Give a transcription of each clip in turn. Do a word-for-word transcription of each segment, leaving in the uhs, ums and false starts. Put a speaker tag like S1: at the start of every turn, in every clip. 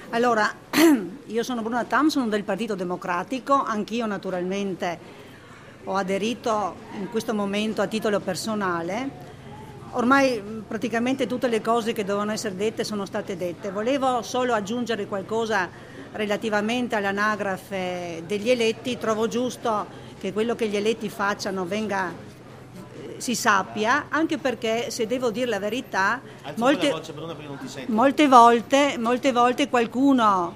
S1: Allora, io sono Bruna Tam, sono del Partito Democratico, anch'io naturalmente ho aderito in questo momento a titolo personale. Ormai praticamente tutte le cose che dovevano essere dette sono state dette. Volevo solo aggiungere qualcosa relativamente all'anagrafe degli eletti. Trovo giusto che quello che gli eletti facciano venga, si sappia, anche perché, se devo dire la verità, molte,
S2: la voce, Bruna, perché non ti sento.
S1: molte volte, molte volte qualcuno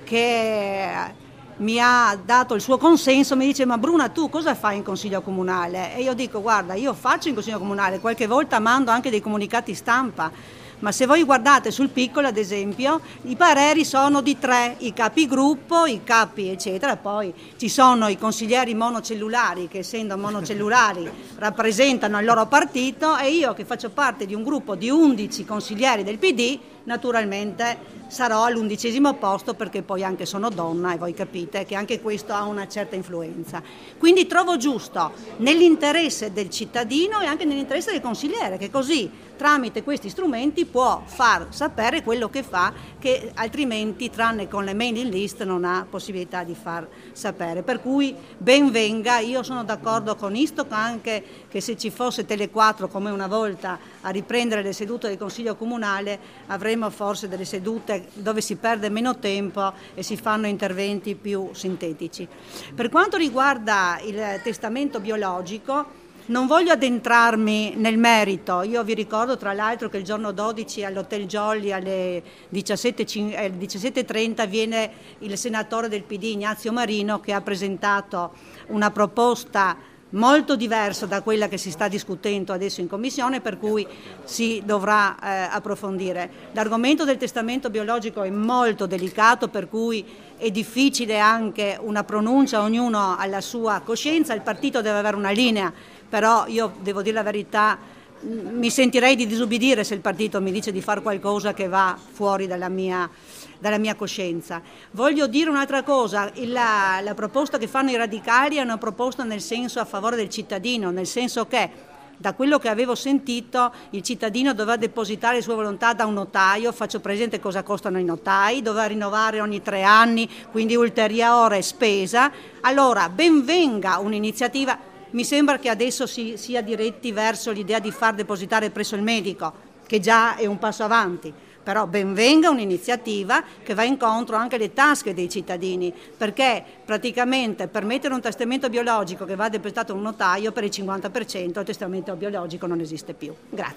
S1: che mi ha dato il suo consenso mi dice: ma Bruna, tu cosa fai in consiglio comunale? E io dico: guarda, io faccio in consiglio comunale, qualche volta mando anche dei comunicati stampa, ma se voi guardate sul piccolo, ad esempio, i pareri sono di tre: i capigruppo, i capi eccetera, poi ci sono i consiglieri monocellulari che, essendo monocellulari, rappresentano il loro partito, e io, che faccio parte di un gruppo di undici consiglieri del P D, naturalmente sarò all'undicesimo posto, perché poi anche sono donna e voi capite che anche questo ha una certa influenza. Quindi trovo giusto, nell'interesse del cittadino e anche nell'interesse del consigliere, che così tramite questi strumenti può far sapere quello che fa, che altrimenti, tranne con le mailing list, non ha possibilità di far sapere. Per cui ben venga. Io sono d'accordo con Istoc anche che, se ci fosse Tele quattro come una volta a riprendere le sedute del Consiglio Comunale, avremmo forse delle sedute dove si perde meno tempo e si fanno interventi più sintetici. Per quanto riguarda il testamento biologico, non voglio addentrarmi nel merito. Io vi ricordo tra l'altro che il giorno dodici all'Hotel Jolly alle diciassette e trenta viene il senatore del P D Ignazio Marino, che ha presentato una proposta molto diversa da quella che si sta discutendo adesso in commissione, per cui si dovrà eh, approfondire. L'argomento del testamento biologico è molto delicato, per cui è difficile anche una pronuncia, ognuno alla sua coscienza. Il partito deve avere una linea, però io devo dire la verità, mi sentirei di disubbidire se il partito mi dice di fare qualcosa che va fuori dalla mia, dalla mia coscienza. Voglio dire un'altra cosa: la, la proposta che fanno i radicali è una proposta nel senso a favore del cittadino, nel senso che, da quello che avevo sentito, il cittadino doveva depositare le sue volontà da un notaio. Faccio presente cosa costano i notai, doveva rinnovare ogni tre anni, quindi ulteriore spesa. Allora, ben venga un'iniziativa. Mi sembra che adesso si sia diretti verso l'idea di far depositare presso il medico, che già è un passo avanti. Però ben venga un'iniziativa che va incontro anche alle tasche dei cittadini, perché praticamente per mettere un testamento biologico che va depositato a un notaio, per il cinquanta per cento il testamento biologico non esiste più. Grazie.